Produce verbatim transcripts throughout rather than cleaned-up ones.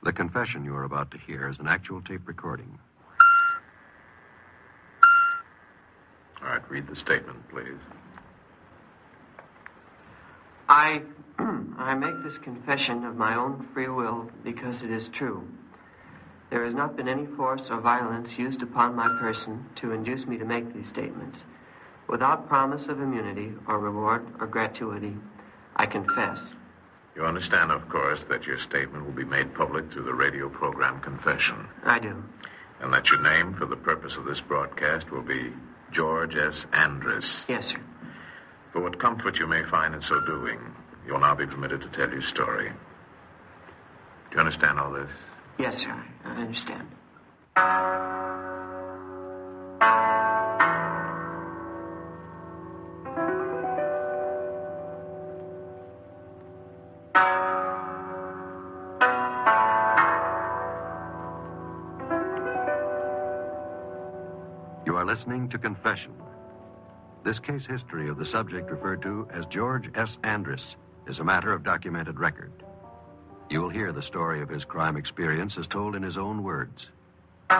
The confession you are about to hear is an actual tape recording. All right, read the statement, please. I, I make this confession of my own free will because it is true. There has not been any force or violence used upon my person to induce me to make these statements. Without promise of immunity or reward or gratuity, I confess. You understand, of course, that your statement will be made public through the radio program Confession. I do. And that your name for the purpose of this broadcast will be George S. Andrus. Yes, sir. For what comfort you may find in so doing, you'll now be permitted to tell your story. Do you understand all this? Yes, sir. I understand. You are listening to Confession. This case history of the subject referred to as George S. Andrus is a matter of documented record. You will hear the story of his crime experience as told in his own words. All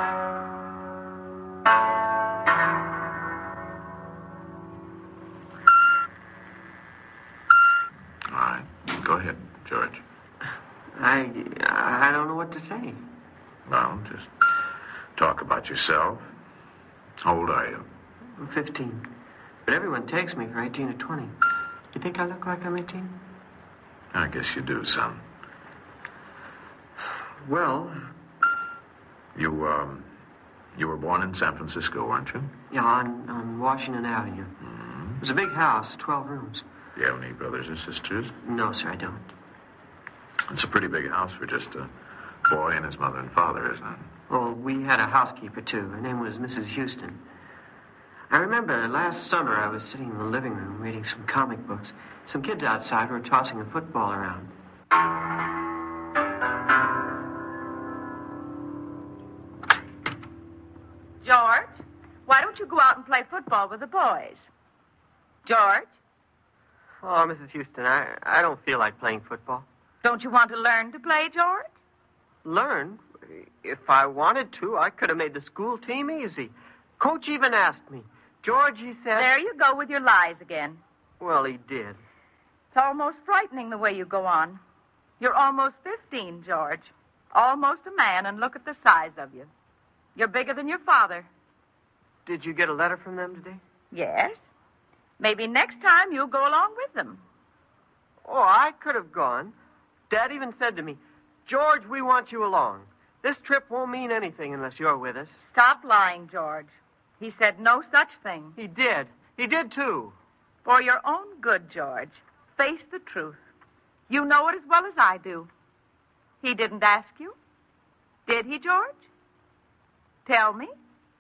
right. Go ahead, George. I, I don't know what to say. Well, just talk about yourself. How old are you? I'm fifteen. But everyone takes me for eighteen or twenty. You think I look like I'm eighteen? I guess you do, son. Well... You, um... You were born in San Francisco, weren't you? Yeah, on, on Washington Avenue. Mm-hmm. It was a big house, twelve rooms. Do you have any brothers or sisters? No, sir, I don't. It's a pretty big house for just a boy and his mother and father, isn't it? Well, we had a housekeeper, too. Her name was Missus Houston. I remember last summer I was sitting in the living room reading some comic books. Some kids outside were tossing a football around. George, why don't you go out and play football with the boys? George? Oh, Missus Houston, I, I don't feel like playing football. Don't you want to learn to play, George? Learn? If I wanted to, I could have made the school team easy. Coach even asked me. George, he said... There you go with your lies again. Well, he did. It's almost frightening the way you go on. You're almost fifteen, George. Almost a man, and look at the size of you. You're bigger than your father. Did you get a letter from them today? Yes. Maybe next time you'll go along with them. Oh, I could have gone. Dad even said to me, George, we want you along. This trip won't mean anything unless you're with us. Stop lying, George. He said no such thing. He did. He did, too. For your own good, George, face the truth. You know it as well as I do. He didn't ask you? Did he, George? Tell me.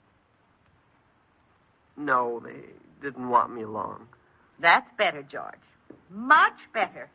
No, they didn't want me along. That's better, George. Much better.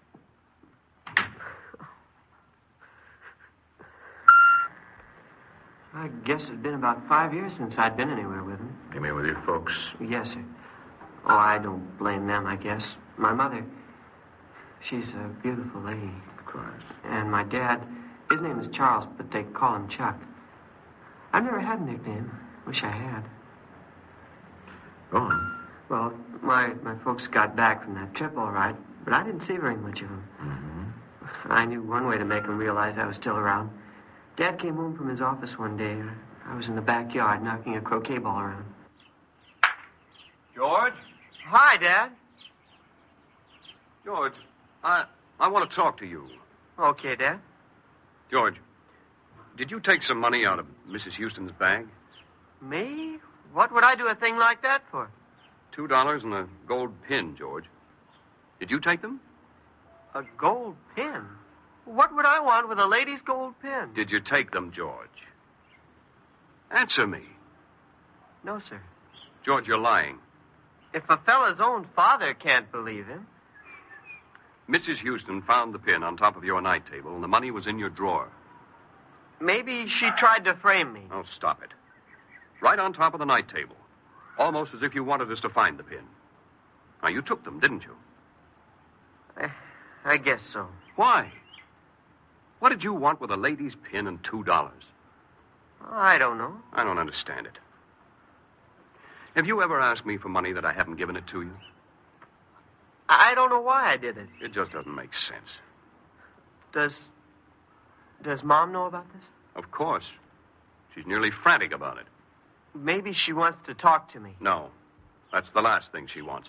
I guess it'd been about five years since I'd been anywhere with him. You mean with your folks? Yes, sir. Oh, I don't blame them, I guess. My mother, she's a beautiful lady. Of course. And my dad, his name is Charles, but they call him Chuck. I've never had a nickname. Wish I had. Go on. Well, my, my folks got back from that trip all right, but I didn't see very much of them. Mm-hmm. I knew one way to make them realize I was still around. Dad came home from his office one day. I was in the backyard knocking a croquet ball around. George? Hi, Dad. George, I I want to talk to you. Okay, Dad. George, did you take some money out of Missus Houston's bag? Me? What would I do a thing like that for? Two dollars and a gold pin, George. Did you take them? A gold pin? What would I want with a lady's gold pin? Did you take them, George? Answer me. No, sir. George, you're lying. If a fella's own father can't believe him. Missus Houston found the pin on top of your night table, and the money was in your drawer. Maybe she tried to frame me. Oh, stop it. Right on top of the night table. Almost as if you wanted us to find the pin. Now, you took them, didn't you? I, I guess so. Why? What did you want with a lady's pin and two dollars? I don't know. I don't understand it. Have you ever asked me for money that I haven't given it to you? I don't know why I did it. It just doesn't make sense. Does... Does Mom know about this? Of course. She's nearly frantic about it. Maybe she wants to talk to me. No. That's the last thing she wants.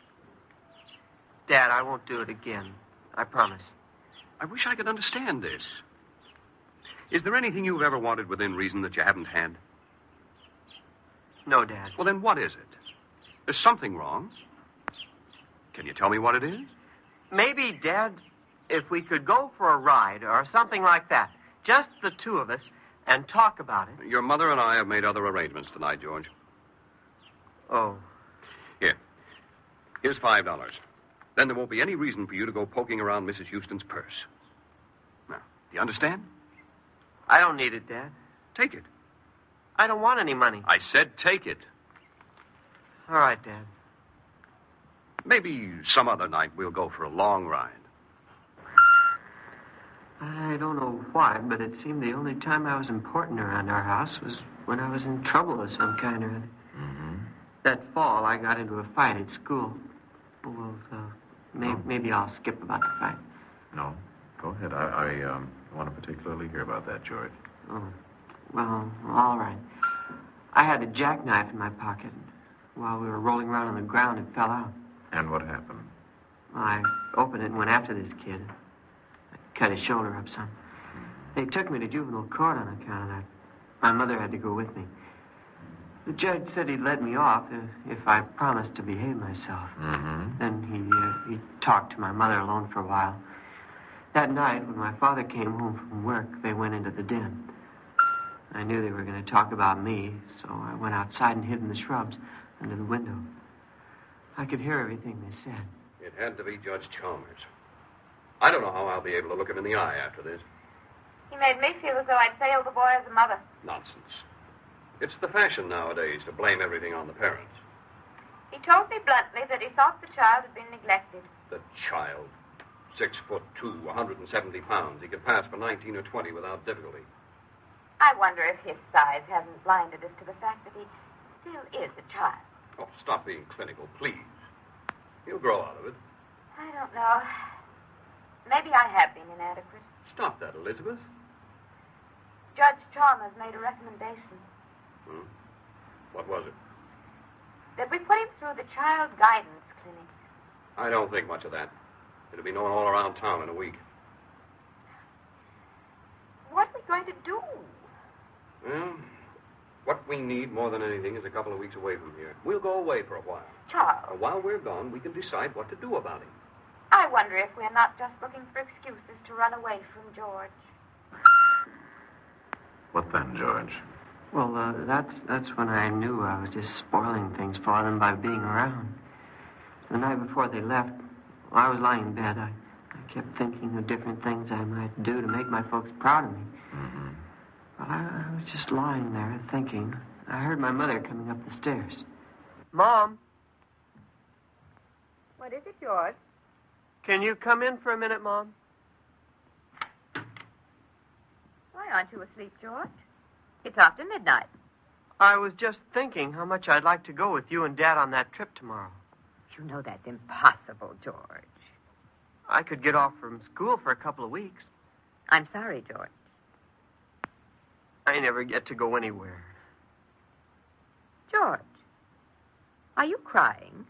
Dad, I won't do it again. I promise. I wish I could understand this. Is there anything you've ever wanted within reason that you haven't had? No, Dad. Well, then what is it? There's something wrong. Can you tell me what it is? Maybe, Dad, if we could go for a ride or something like that, just the two of us, and talk about it. Your mother and I have made other arrangements tonight, George. Oh. Here. Here's five dollars. Then there won't be any reason for you to go poking around Missus Houston's purse. Now, do you understand? I don't need it, Dad. Take it. I don't want any money. I said take it. All right, Dad. Maybe some other night we'll go for a long ride. I don't know why, but it seemed the only time I was important around our house was when I was in trouble of some kind or other. Mm-hmm. That fall, I got into a fight at school. Well, uh, may- Oh. maybe I'll skip about the fight. No. Go ahead. I, I um, want to particularly hear about that, George. Oh, well, all right. I had a jackknife in my pocket. While we were rolling around on the ground, it fell out. And what happened? I opened it and went after this kid. I cut his shoulder up some. They took me to juvenile court on account of that. My mother had to go with me. The judge said he'd let me off if, if I promised to behave myself. Mm-hmm. Then he, uh, he talked to my mother alone for a while. That night, when my father came home from work, they went into the den. I knew they were going to talk about me, so I went outside and hid in the shrubs under the window. I could hear everything they said. It had to be Judge Chalmers. I don't know how I'll be able to look him in the eye after this. He made me feel as though I'd failed the boy as a mother. Nonsense. It's the fashion nowadays to blame everything on the parents. He told me bluntly that he thought the child had been neglected. The child. Six foot two, one hundred seventy pounds. He could pass for nineteen or twenty without difficulty. I wonder if his size hasn't blinded us to the fact that he still is a child. Oh, stop being clinical, please. He'll grow out of it. I don't know. Maybe I have been inadequate. Stop that, Elizabeth. Judge Chalmers made a recommendation. Hmm? What was it? That we put him through the child guidance clinic. I don't think much of that. It'll be known all around town in a week. What are we going to do? Well, what we need more than anything is a couple of weeks away from here. We'll go away for a while. Charles, And while we're gone, we can decide what to do about him. I wonder if we're not just looking for excuses to run away from George. What then, George? Well, uh, that's that's when I knew I was just spoiling things for them by being around. The night before they left, while I was lying in bed, I, I kept thinking of different things I might do to make my folks proud of me. Mm-hmm. Well, I, I was just lying there thinking. I heard my mother coming up the stairs. Mom, What is it, George? can you come in for a minute, Mom? Why aren't you asleep, George? It's after midnight. I was just thinking how much I'd like to go with you and Dad on that trip tomorrow. You know that's impossible, George. I could get off from school for a couple of weeks. I'm sorry, George. I never get to go anywhere. George, are you crying?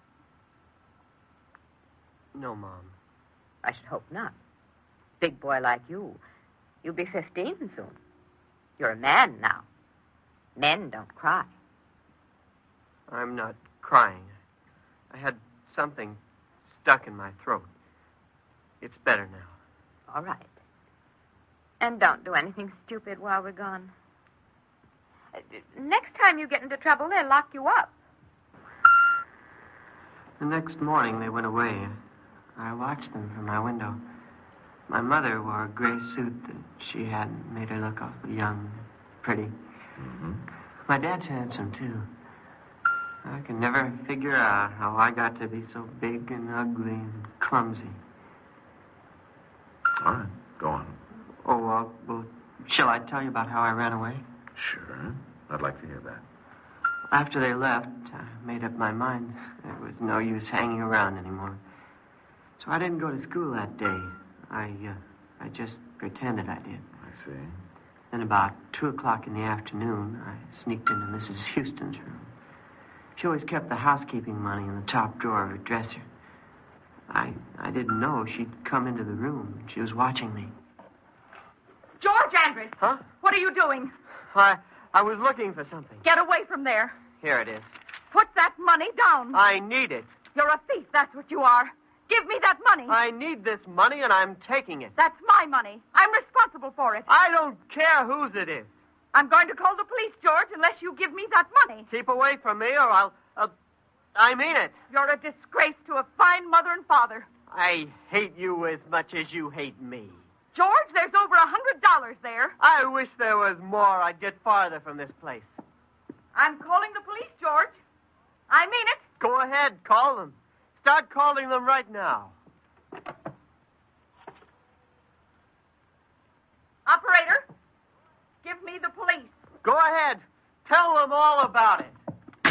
No, Mom. I should hope not. Big boy like you. You'll be fifteen soon. You're a man now. Men don't cry. I'm not crying. I had something stuck in my throat. It's better now. All right. And don't do anything stupid while we're gone. Uh, Next time you get into trouble, they'll lock you up. The next morning, they went away. I watched them from my window. My mother wore a gray suit that she had made her look awfully young, pretty. Mm-hmm. My dad's handsome, too. I can never figure out how I got to be so big and ugly and clumsy. All right. Go on. Shall I tell you about how I ran away? Sure. I'd like to hear that. After they left, I made up my mind there was no use hanging around anymore. So I didn't go to school that day. I, uh, I just pretended I did. I see. Then about two o'clock in the afternoon, I sneaked into Missus Houston's room. She always kept the housekeeping money in the top drawer of her dresser. I, I didn't know she'd come into the room. She was watching me. George Andrews! Huh? What are you doing? I, I was looking for something. Get away from there. Here it is. Put that money down. I need it. You're a thief, that's what you are. Give me that money. I need this money, and I'm taking it. That's my money. I'm responsible for it. I don't care whose it is. I'm going to call the police, George, unless you give me that money. Keep away from me, or I'll... I'll I mean it. You're a disgrace to a fine mother and father. I hate you as much as you hate me. George, there's over a hundred dollars there. I wish there was more. I'd get farther from this place. I'm calling the police, George. I mean it. Go ahead, call them. Start calling them right now. Operator, give me the police. Go ahead. Tell them all about it.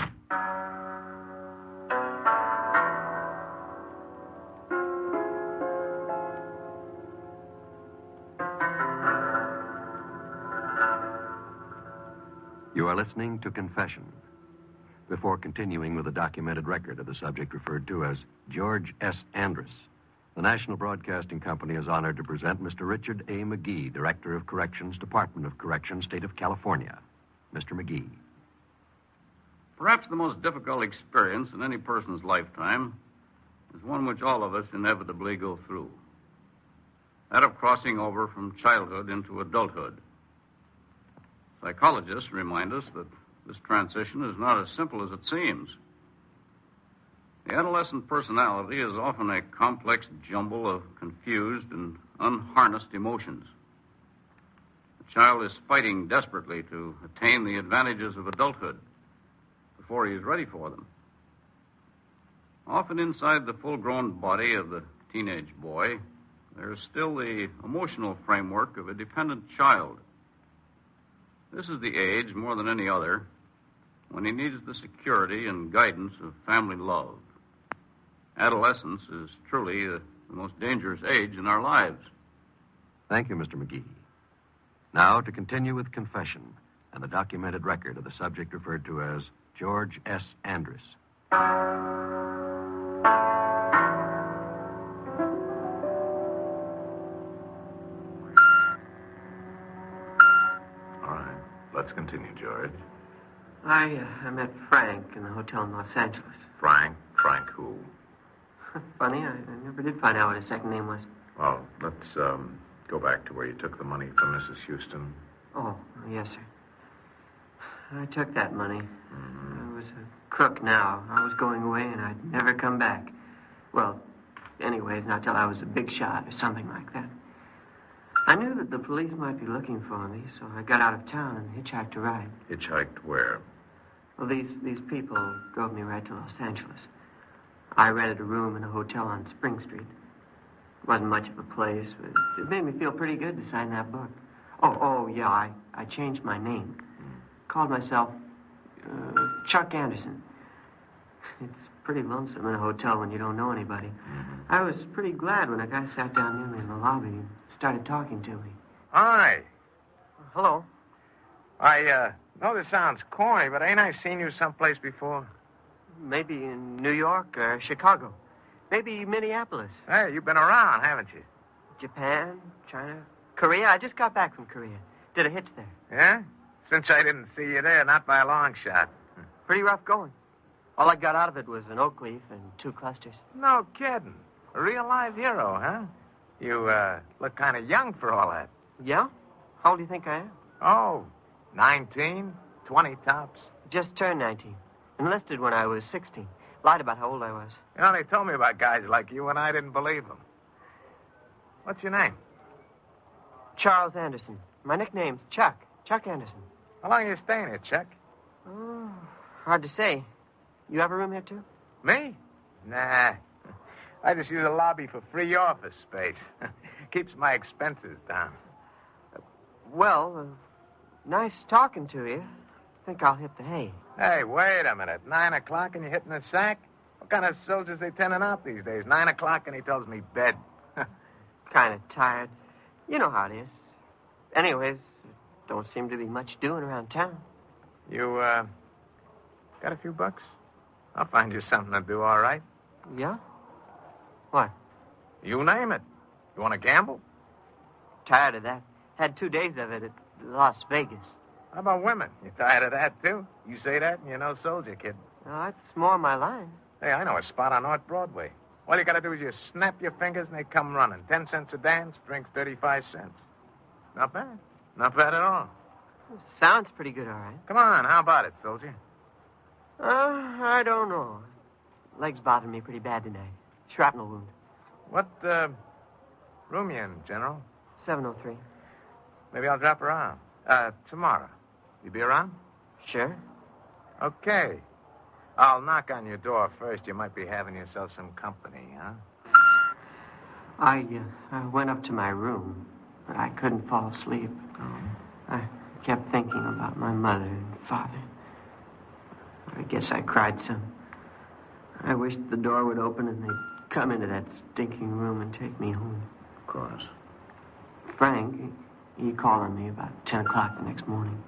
You are listening to Confession. Before continuing with the documented record of the subject referred to as George S. Andrus, the National Broadcasting Company is honored to present Mister Richard A. McGee, Director of Corrections, Department of Corrections, State of California. Mister McGee. Perhaps the most difficult experience in any person's lifetime is one which all of us inevitably go through. That of crossing over from childhood into adulthood. Psychologists remind us that this transition is not as simple as it seems. The adolescent personality is often a complex jumble of confused and unharnessed emotions. The child is fighting desperately to attain the advantages of adulthood before he is ready for them. Often inside the full-grown body of the teenage boy, there is still the emotional framework of a dependent child. This is the age, more than any other, when he needs the security and guidance of family love. Adolescence is truly the, the most dangerous age in our lives. Thank you, Mister McGee. Now to continue with Confession and the documented record of the subject referred to as George S. Andrus. Let's continue, George. I, uh, I met Frank in the hotel in Los Angeles. Frank? Frank who? Funny, I, I never did find out what his second name was. Well, let's um, go back to where you took the money from Missus Houston. Oh, yes, sir. I took that money. Mm-hmm. I was a crook now. I was going away, and I'd never come back. Well, anyways, not till I was a big shot or something like that. I knew that the police might be looking for me, so I got out of town and hitchhiked a ride. Hitchhiked where? Well, these, these people drove me right to Los Angeles. I rented a room in a hotel on Spring Street. It wasn't much of a place, but it made me feel pretty good to sign that book. Oh, oh, yeah, I, I changed my name. Called myself uh, Chuck Anderson. It's pretty lonesome in a hotel when you don't know anybody. Mm-hmm. I was pretty glad when a guy sat down near me in the lobby and started talking to me. Hi. Hello. I, uh, know this sounds corny, but ain't I seen you someplace before? Maybe in New York or Chicago. Maybe Minneapolis. Hey, you've been around, haven't you? Japan, China, Korea. I just got back from Korea. Did a hitch there. Yeah? Since I didn't see you there, not by a long shot. Pretty rough going. All I got out of it was an oak leaf and two clusters. No kidding. A real live hero, huh? You, uh, look kind of young for all that. Yeah? How old do you think I am? Oh, nineteen, twenty tops. Just turned nineteen. Enlisted when I was sixteen. Lied about how old I was. You know, they told me about guys like you, and I didn't believe them. What's your name? Charles Anderson. My nickname's Chuck. Chuck Anderson. How long are you staying here, Chuck? Oh, hard to say. You have a room here, too? Me? Nah. I just use a lobby for free office space. Keeps my expenses down. well, uh, nice talking to you. I think I'll hit the hay. Hey, wait a minute. Nine o'clock and you're hitting the sack? What kind of soldiers they turning out these days? Nine o'clock and he tells me bed. Kind of tired. You know how it is. Anyways, don't seem to be much doing around town. You, uh, got a few bucks? I'll find you something to do, all right? Yeah? What? You name it. You want to gamble? Tired of that. Had two days of it at Las Vegas. How about women? You tired of that, too? You say that and you're no soldier, kid. Oh, that's more my line. Hey, I know a spot on North Broadway. All you got to do is just snap your fingers and they come running. Ten cents a dance, drink thirty-five cents. Not bad. Not bad at all. Sounds pretty good, all right. Come on, how about it, soldier? Uh, I don't know. Legs bothering me pretty bad tonight. Shrapnel wound. What, uh, room you in, General? seven oh three. Maybe I'll drop around. Uh, tomorrow. You be around? Sure. Okay. I'll knock on your door first. You might be having yourself some company, huh? I, uh, I went up to my room, but I couldn't fall asleep. Oh. I kept thinking about my mother and father. I guess I cried some. I wished the door would open and they'd come into that stinking room and take me home. Of course. Frank, he, he called on me about ten o'clock the next morning.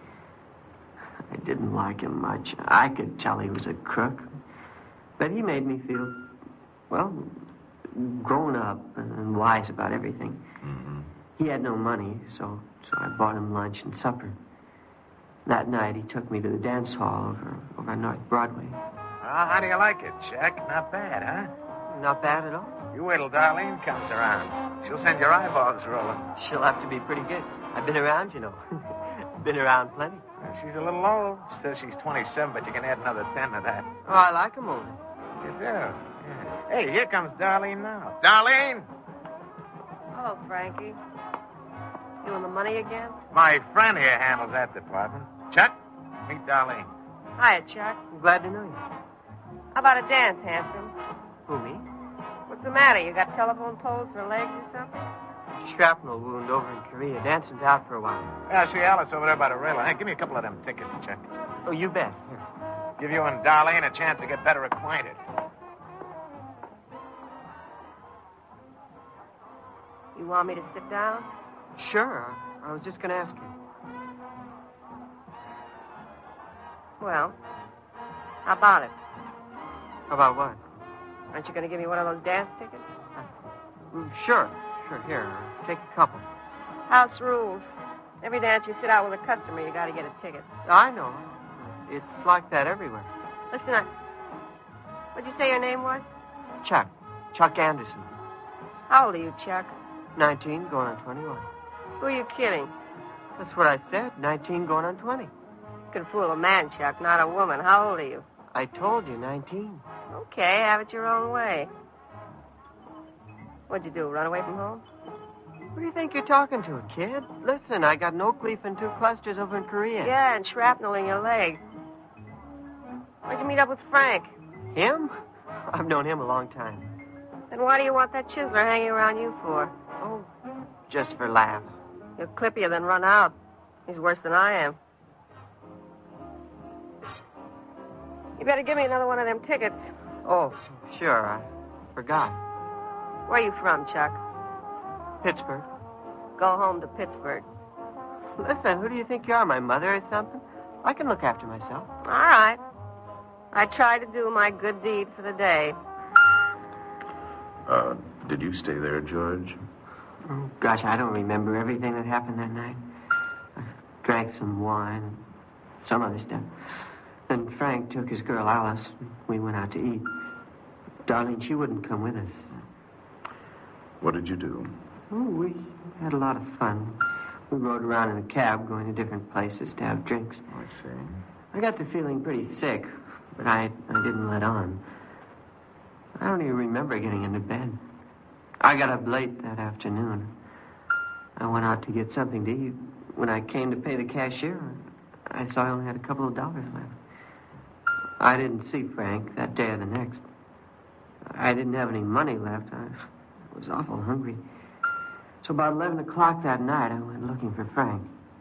I didn't like him much. I could tell he was a crook. But he made me feel, well, grown up and wise about everything. Mm-hmm. He had no money, so, so I bought him lunch and supper. That night, he took me to the dance hall over, over on North Broadway. Well, how do you like it, Chuck? Not bad, huh? Not bad at all. You wait till Darlene comes around. She'll send your eyeballs rolling. She'll have to be pretty good. I've been around, you know. Been around plenty. Well, she's a little old. She says she's twenty-seven, but you can add another ten to that. Oh, I like 'em older. You do? Yeah. Hey, here comes Darlene now. Darlene! Hello, Frankie. You and the money again? My friend here handles that department. Chuck, meet Darlene. Hiya, Chuck. I'm glad to know you. How about a dance, handsome? Who, me? What's the matter? You got telephone poles for legs or something? Shrapnel wound over in Korea. Dancing's out for a while. Yeah, see Alice over there by the railing. Hey, give me a couple of them tickets, Chuck. Oh, you bet. Here. Give you and Darlene a chance to get better acquainted. You want me to sit down? Sure. I was just going to ask you. Well, how about it? About what? Aren't you going to give me one of those dance tickets? Uh, sure. Sure. Here, take a couple. House rules. Every dance you sit out with a customer, you got to get a ticket. I know. It's like that everywhere. Listen, I... what'd you say your name was? Chuck. Chuck Anderson. How old are you, Chuck? Nineteen, going on twenty-one. Who are you kidding? That's what I said. Nineteen, going on twenty. You can fool a man, Chuck, not a woman. How old are you? I told you, nineteen. Okay, have it your own way. What'd you do, run away from home? Who do you think you're talking to, kid? Listen, I got an oak leaf and two clusters over in Korea. Yeah, and shrapnel in your leg. Where'd you meet up with Frank? Him? I've known him a long time. Then why do you want that chiseler hanging around you for? Oh, just for laughs. He'll clip you, then run out. He's worse than I am. You better give me another one of them tickets. Oh, sure. I forgot. Where are you from, Chuck? Pittsburgh. Go home to Pittsburgh. Listen, who do you think you are, my mother or something? I can look after myself. All right. I try to do my good deed for the day. Uh, did you stay there, George? Oh, gosh, I don't remember everything that happened that night. I drank some wine and some other stuff. Then Frank took his girl, Alice, and we went out to eat. Darlene, she wouldn't come with us. What did you do? Oh, we had a lot of fun. We rode around in a cab going to different places to have drinks. I see. I got to feeling pretty sick, but I, I didn't let on. I don't even remember getting into bed. I got up late that afternoon. I went out to get something to eat. When I came to pay the cashier, I saw I only had a couple of dollars left. I didn't see Frank that day or the next. I didn't have any money left. I was awful hungry. So about eleven o'clock that night, I went looking for Frank.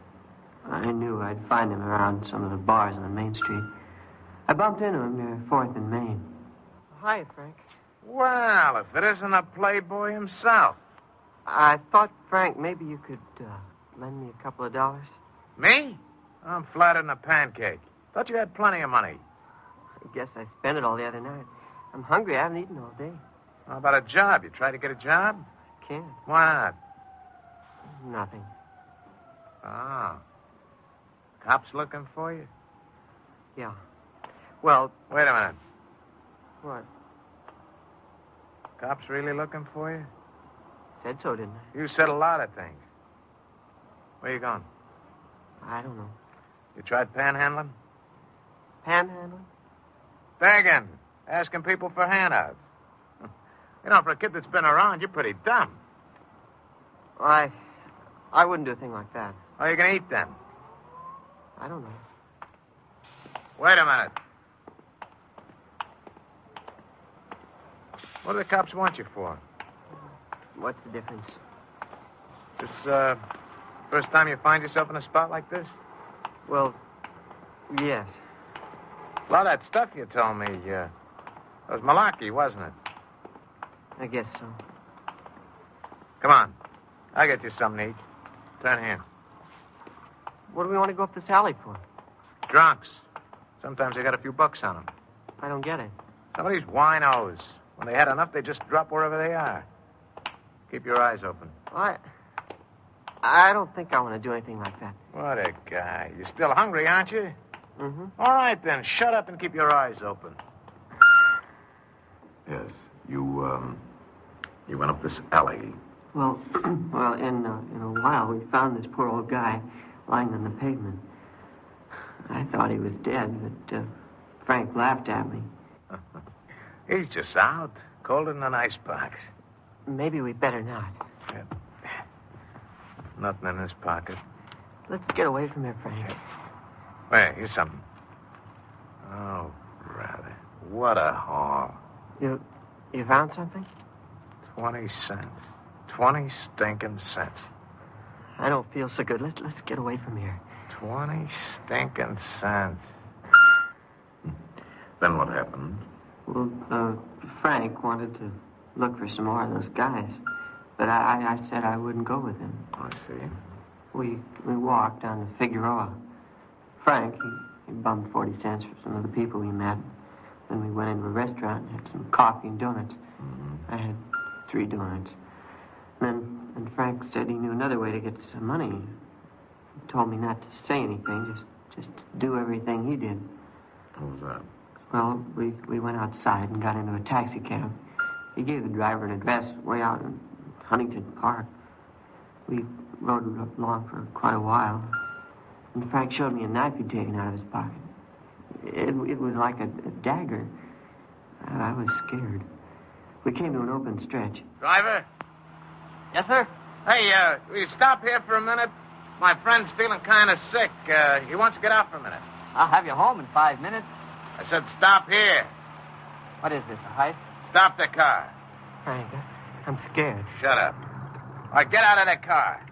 I knew I'd find him around some of the bars on Main Street. I bumped into him near fourth and Main. Hi, Frank. Well, if it isn't a playboy himself. I thought, Frank, maybe you could uh, lend me a couple of dollars. Me? I'm flatter than a pancake. Thought you had plenty of money. I guess I spent it all the other night. I'm hungry. I haven't eaten all day. How about a job? You try to get a job? Can't. Why not? Nothing. Oh. Cops looking for you? Yeah. Well... Wait a minute. What? Cops really looking for you? Said so, didn't I? You said a lot of things. Where you going? I don't know. You tried panhandling? Panhandling? Begging. Asking people for handouts. You know, for a kid that's been around, you're pretty dumb. I... I wouldn't do a thing like that. How are you going to eat then? I don't know. Wait a minute. What do the cops want you for? What's the difference? This, uh, first time you find yourself in a spot like this? Well, yes. A lot of that stuff you told me, uh, was malarkey, wasn't it? I guess so. Come on. I'll get you something to eat. Turn here. What do we want to go up this alley for? Drunks. Sometimes they got a few bucks on them. I don't get it. Some of these winos. When they had enough, they just drop wherever they are. Keep your eyes open. I... I don't think I want to do anything like that. What a guy. You're still hungry, aren't you? Mm-hmm. All right, then. Shut up and keep your eyes open. Yes. You, um... You went up this alley. Well, well, in, uh, in a while, we found this poor old guy lying on the pavement. I thought he was dead, but uh, Frank laughed at me. He's just out, colder than an icebox. Maybe we better not. Yeah. Nothing in his pocket. Let's get away from here, Frank. Wait, here's something. Oh, brother. What a haul. You, you found something? Twenty cents. Twenty stinking cents. I don't feel so good. Let's, let's get away from here. Twenty stinking cents. Then what happened? Well, uh, Frank wanted to look for some more of those guys. But I, I said I wouldn't go with him. I see. We we walked down to Figueroa. Frank, he, he bummed forty cents for some of the people we met. Then we went into a restaurant and had some coffee and donuts. Mm-hmm. I had three donuts. Then and Frank said he knew another way to get some money. He told me not to say anything, just just do everything he did. What was that? Well, we, we went outside and got into a taxi cab. He gave the driver an address way out in Huntington Park. We rode along for quite a while. And Frank showed me a knife he'd taken out of his pocket. It, it was like a, a dagger. I, I was scared. We came to an open stretch. Driver? Yes, sir? Hey, uh, will you stop here for a minute? My friend's feeling kind of sick. Uh, he wants to get out for a minute. I'll have you home in five minutes. I said stop here. What is this, a heist? Stop the car. Frank, I'm scared. Shut up. All right, get out of the car.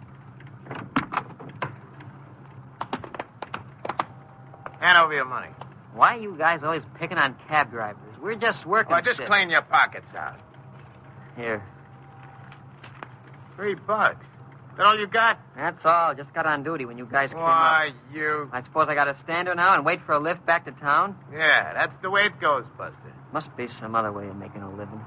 Hand over your money. Why are you guys always picking on cab drivers? We're just working. Well, just shit. clean your pockets out. Here. Three bucks. That all you got? That's all. Just got on duty when you guys came Why, up. you... I suppose I got to stand here now and wait for a lift back to town? Yeah, that's the way it goes, Buster. Must be some other way of making a living.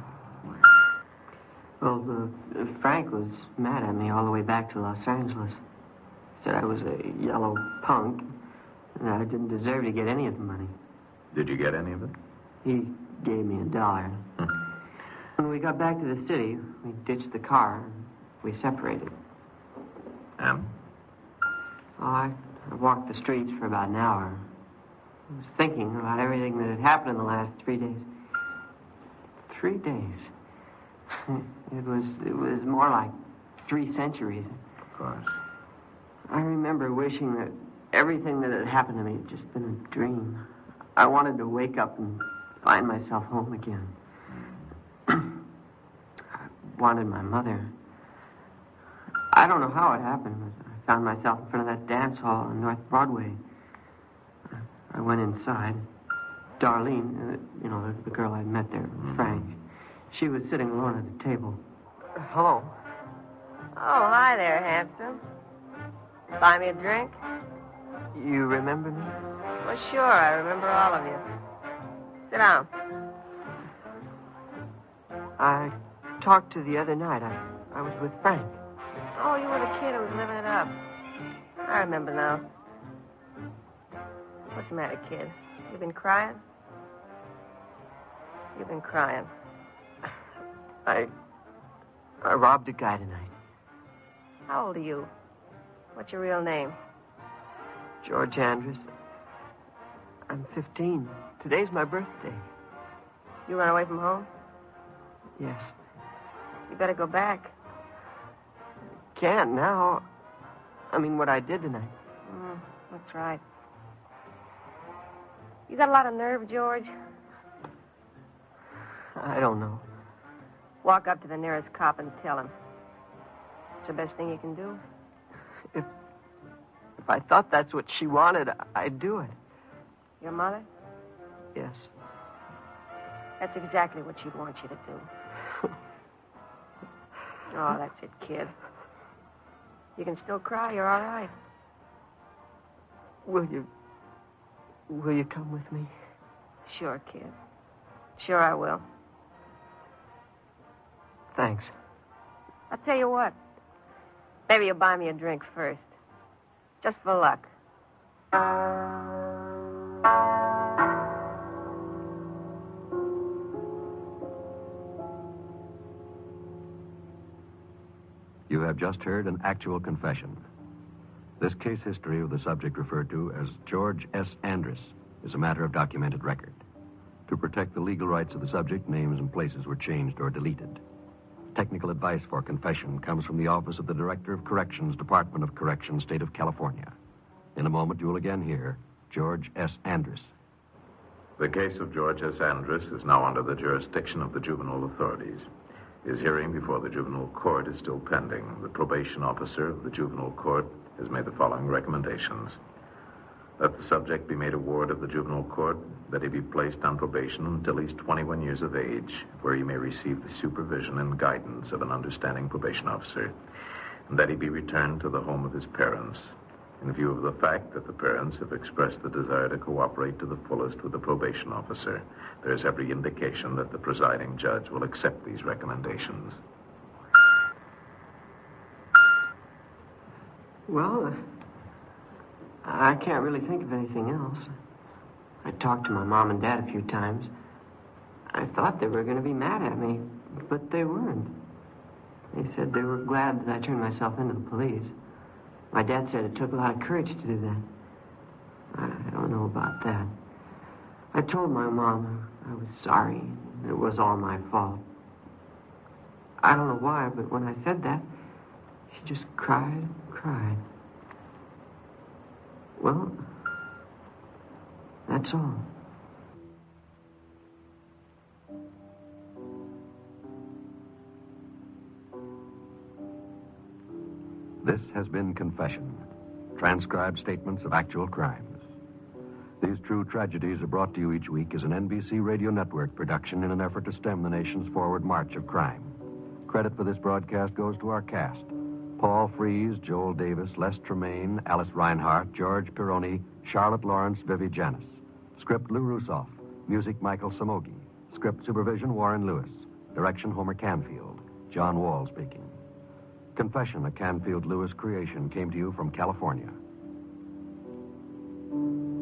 Well, uh, Frank was mad at me all the way back to Los Angeles. Said I was a yellow punk, and I didn't deserve to get any of the money. Did you get any of it? He gave me a dollar. Hmm. When we got back to the city, we ditched the car, and we separated. And? Oh, I, I walked the streets for about an hour. I was thinking about everything that had happened in the last three days. Three days. It was it was more like three centuries. Of course. I remember wishing that everything that had happened to me had just been a dream. I wanted to wake up and find myself home again. I wanted my mother. I don't know how it happened, but found myself in front of that dance hall on North Broadway. I went inside. Darlene, uh, you know, the, the girl I'd met there, Mm-hmm. Frank, she was sitting alone at the table. Uh, hello. Oh, hi there, handsome. Buy me a drink? You remember me? Well, sure, I remember all of you. Sit down. I talked to the other night. I, I was with Frank. Oh, you were the kid who was living it up. I remember now. What's the matter, kid? You been crying? You've been crying. I... I robbed a guy tonight. How old are you? What's your real name? George Andrus. I'm fifteen. Today's my birthday. You run away from home? Yes. You better go back. Can't now. I mean, what I did tonight. Mm, that's right. You got a lot of nerve, George? I don't know. Walk up to the nearest cop and tell him. It's the best thing you can do. If if I thought that's what she wanted, I'd do it. Your mother? Yes. That's exactly what she'd want you to do. Oh, that's it, kid. You can still cry. You're all right. Will you... Will you come with me? Sure, kid. Sure I will. Thanks. I'll tell you what. Maybe you'll buy me a drink first. Just for luck. You have just heard an actual confession. This case history of the subject referred to as George S. Andrus is a matter of documented record. To protect the legal rights of the subject, names and places were changed or deleted. Technical advice for confession comes from the Office of the Director of Corrections, Department of Corrections, State of California. In a moment, you will again hear George S. Andrus. The case of George S. Andrus is now under the jurisdiction of the juvenile authorities. His hearing before the juvenile court is still pending. The probation officer of the juvenile court has made the following recommendations. That the subject be made a ward of the juvenile court, that he be placed on probation until he's twenty-one years of age, where he may receive the supervision and guidance of an understanding probation officer, and that he be returned to the home of his parents. In view of the fact that the parents have expressed the desire to cooperate to the fullest with the probation officer, there is every indication that the presiding judge will accept these recommendations. Well, uh, I can't really think of anything else. I talked to my mom and dad a few times. I thought they were going to be mad at me, but they weren't. They said they were glad that I turned myself into the police. My dad said it took a lot of courage to do that. I don't know about that. I told my mom I was sorry. It was all my fault. I don't know why, but when I said that, she just cried and cried. Well, that's all. This has been Confession, transcribed statements of actual crimes. These true tragedies are brought to you each week as an N B C Radio Network production in an effort to stem the nation's forward march of crime. Credit for this broadcast goes to our cast: Paul Frees, Joel Davis, Les Tremaine, Alice Reinhart, George Pironi, Charlotte Lawrence, Vivi Janis. Script Lou Rusoff. Music Michael Samogi. Script supervision Warren Lewis. Direction Homer Canfield. John Wall speaking. Confession, a Canfield Lewis creation, came to you from California.